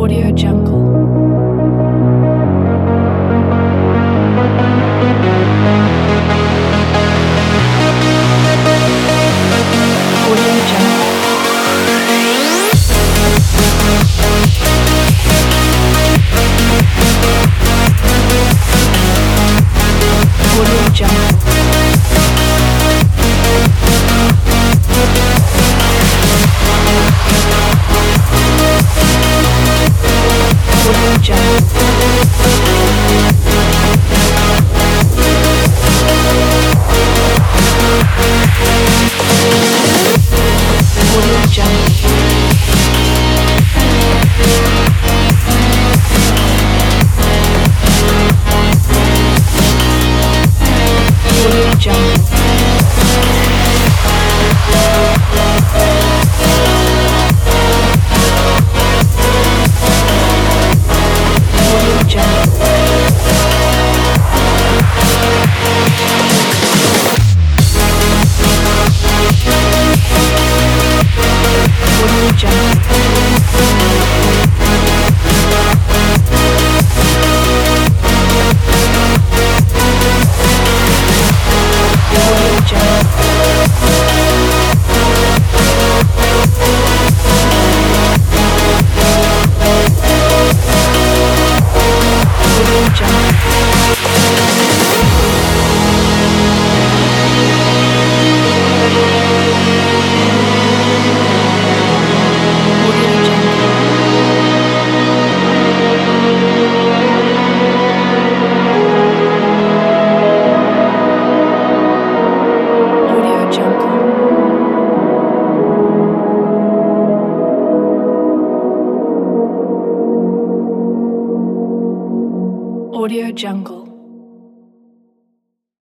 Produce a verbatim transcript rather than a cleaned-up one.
Audio Jungle. Audio Jungle. Audio Jungle. Audio Jungle. Audio Jungle. Audio Jungle. Audio Jungle. Audio Jungle. Audio Jungle. Audio Jungle. Audio Jungle. Audio Jungle. Audio Jungle.